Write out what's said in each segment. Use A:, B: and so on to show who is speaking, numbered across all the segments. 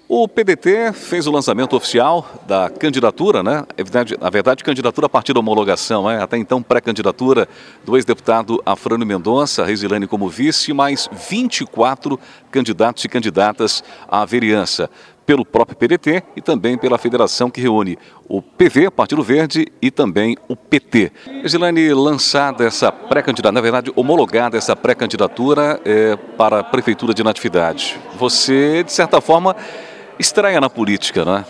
A: O PDT fez o lançamento oficial da candidatura, né? Na verdade, candidatura a partir da homologação, né? Até então, pré-candidatura do ex-deputado Afrânio Mendonça, Reisilane como vice, mais 24 candidatos e candidatas à vereança, pelo próprio PDT e também pela federação que reúne o PV, Partido Verde, e também o PT. Reisilane, lançada essa pré-candidatura, na verdade, homologada essa pré-candidatura para a Prefeitura de Natividade. Você, de certa forma, estreia na política, não é?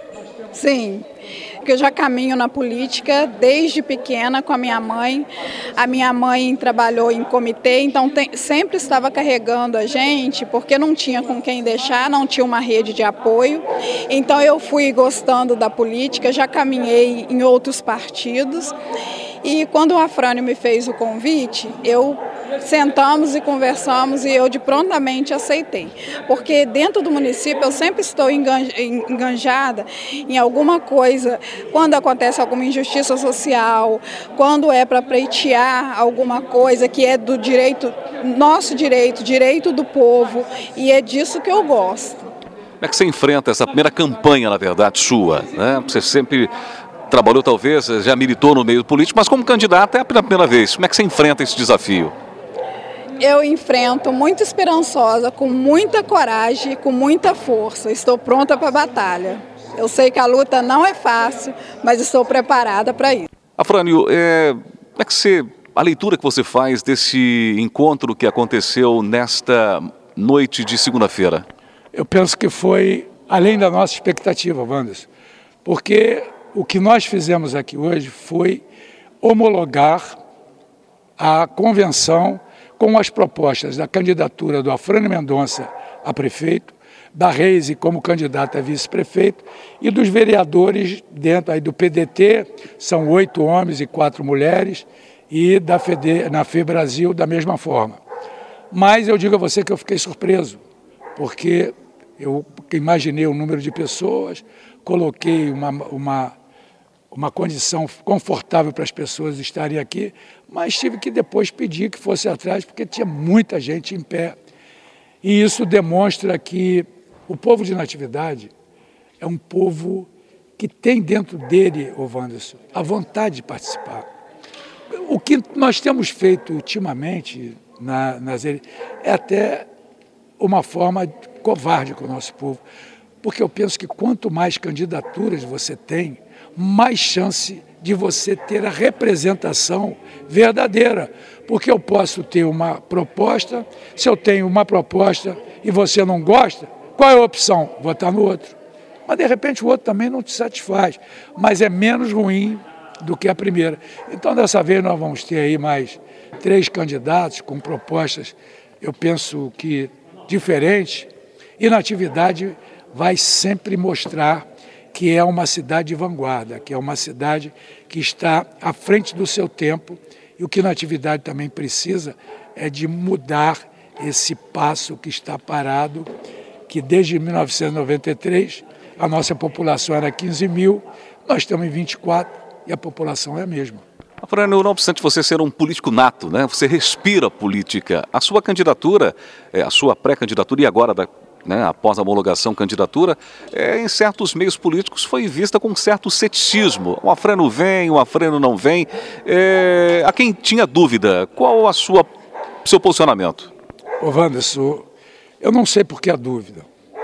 B: Sim, porque eu já caminho na política desde pequena com a minha mãe. A minha mãe trabalhou em comitê, então sempre estava carregando a gente, porque não tinha com quem deixar, não tinha uma rede de apoio. Então eu fui gostando da política, já caminhei em outros partidos. E quando o Afrânio me fez o convite, sentamos e conversamos e eu de prontamente aceitei. Porque dentro do município eu sempre estou enganjada em alguma coisa, quando acontece alguma injustiça social, quando é para pleitear alguma coisa que é do direito, nosso direito, direito do povo, e é disso que eu gosto.
A: Como é que você enfrenta essa primeira campanha, na verdade, sua, né? Você sempre trabalhou, talvez, já militou no meio político, mas como candidata é a primeira vez. Como é que você enfrenta esse desafio?
B: Eu enfrento muito esperançosa, com muita coragem e com muita força. Estou pronta para a batalha. Eu sei que a luta não é fácil, mas estou preparada para isso.
A: Afrânio, como é que a leitura que você faz desse encontro que aconteceu nesta noite de segunda-feira?
C: Eu penso que foi além da nossa expectativa, Wanderson, porque o que nós fizemos aqui hoje foi homologar a convenção com as propostas da candidatura do Afrânio Mendonça a prefeito, da Reise como candidata a vice-prefeito e dos vereadores dentro aí do PDT, são 8 homens e 4 mulheres, e na FEBrasil da mesma forma. Mas eu digo a você que eu fiquei surpreso, porque eu imaginei o número de pessoas, coloquei uma condição confortável para as pessoas estarem aqui, mas tive que depois pedir que fosse atrás, porque tinha muita gente em pé. E isso demonstra que o povo de Natividade é um povo que tem dentro dele, Wanderson, a vontade de participar. O que nós temos feito ultimamente é até uma forma covarde com o nosso povo, porque eu penso que quanto mais candidaturas você tem, mais chance de você ter a representação verdadeira. Porque eu posso ter uma proposta, se eu tenho uma proposta e você não gosta, qual é a opção? Votar no outro. Mas, de repente, o outro também não te satisfaz, mas é menos ruim do que a primeira. Então, dessa vez, nós vamos ter aí mais 3 candidatos com propostas, eu penso que diferentes, e Natividade vai sempre mostrar que é uma cidade de vanguarda, que é uma cidade que está à frente do seu tempo, e o que Natividade também precisa é de mudar esse passo que está parado, que desde 1993 a nossa população era 15 mil, nós estamos em 24 e a população é a mesma.
A: Afrânio, não obstante você ser um político nato, né? Você respira política. A sua candidatura, a sua pré-candidatura e agora após a homologação candidatura, em certos meios políticos foi vista com certo ceticismo. O Afrânio vem, o Afrânio não vem. A quem tinha dúvida, qual seu posicionamento?
C: Wanderson, eu não sei por que a dúvida.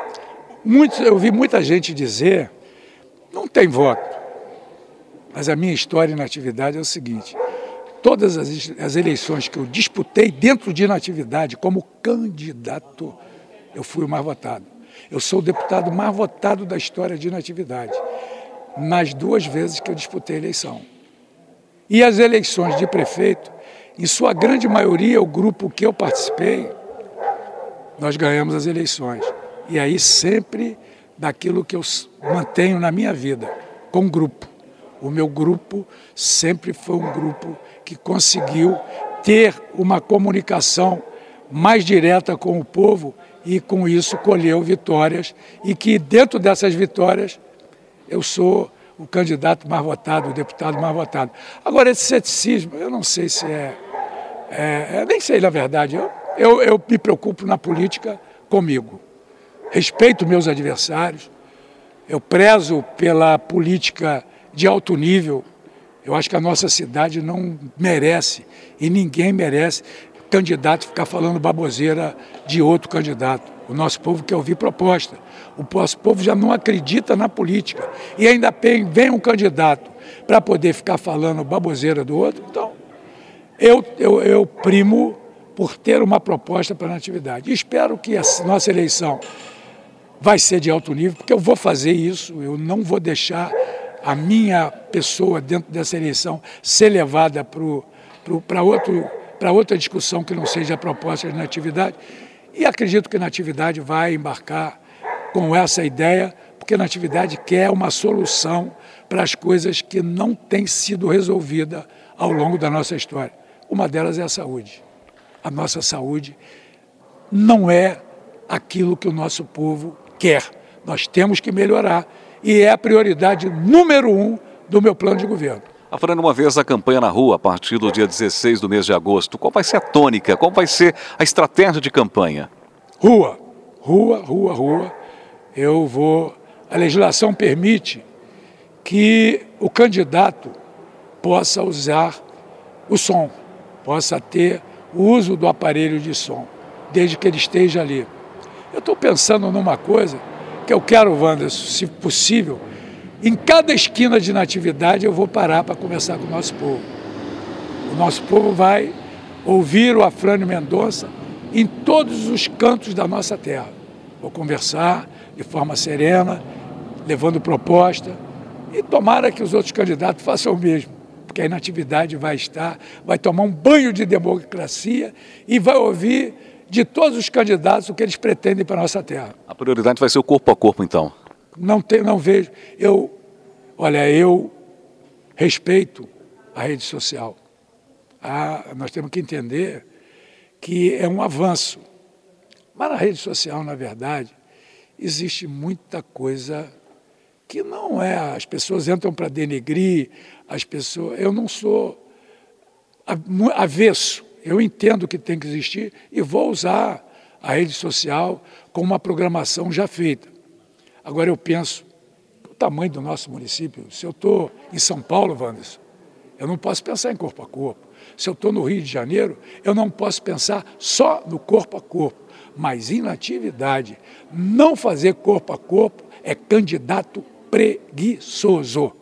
C: Eu vi muita gente dizer, não tem voto. Mas a minha história em Natividade é o seguinte, todas as eleições que eu disputei dentro de Natividade como candidato, eu fui o mais votado. Eu sou o deputado mais votado da história de Natividade, nas 2 vezes que eu disputei a eleição. E as eleições de prefeito, em sua grande maioria, o grupo que eu participei, nós ganhamos as eleições. E aí sempre daquilo que eu mantenho na minha vida, com grupo. O meu grupo sempre foi um grupo que conseguiu ter uma comunicação mais direta com o povo e, com isso, colheu vitórias e que, dentro dessas vitórias, eu sou o candidato mais votado, o deputado mais votado. Agora, esse ceticismo, eu não sei se nem sei, na verdade, eu me preocupo na política comigo. respeito meus adversários, eu prezo pela política de alto nível. Eu acho que a nossa cidade não merece, e ninguém merece, candidato ficar falando baboseira de outro candidato. O nosso povo quer ouvir proposta. O nosso povo já não acredita na política. E ainda vem um candidato para poder ficar falando baboseira do outro. Então, eu primo por ter uma proposta para a Natividade. E espero que a nossa eleição vai ser de alto nível, porque eu vou fazer isso, eu não vou deixar a minha pessoa dentro dessa eleição ser levada para outra discussão que não seja a proposta de Natividade. E acredito que Natividade vai embarcar com essa ideia, porque Natividade quer uma solução para as coisas que não têm sido resolvidas ao longo da nossa história. Uma delas é a saúde. A nossa saúde não é aquilo que o nosso povo quer. Nós temos que melhorar e é a prioridade número 1 do meu plano de governo.
A: Afrânio, uma vez a campanha na rua, a partir do dia 16 do mês de agosto, qual vai ser a tônica, qual vai ser a estratégia de campanha?
C: Rua, rua, rua, rua. A legislação permite que o candidato possa usar o som, possa ter o uso do aparelho de som, desde que ele esteja ali. Eu estou pensando numa coisa que eu quero, Wanderson, se possível, em cada esquina de Natividade eu vou parar para conversar com o nosso povo. O nosso povo vai ouvir o Afrânio Mendonça em todos os cantos da nossa terra. Vou conversar de forma serena, levando proposta, e tomara que os outros candidatos façam o mesmo, porque a Natividade vai tomar um banho de democracia e vai ouvir de todos os candidatos o que eles pretendem para a nossa terra.
A: A prioridade vai ser o corpo a corpo, então?
C: Não vejo. Eu respeito a rede social. Nós temos que entender que é um avanço. Mas na rede social, na verdade, existe muita coisa que não é. As pessoas entram para denegrir, eu não sou avesso. Eu entendo que tem que existir e vou usar a rede social com uma programação já feita. Agora eu penso, o tamanho do nosso município, se eu estou em São Paulo, Wanderson, eu não posso pensar em corpo a corpo. Se eu estou no Rio de Janeiro, eu não posso pensar só no corpo a corpo, mas em Natividade. Não fazer corpo a corpo é candidato preguiçoso.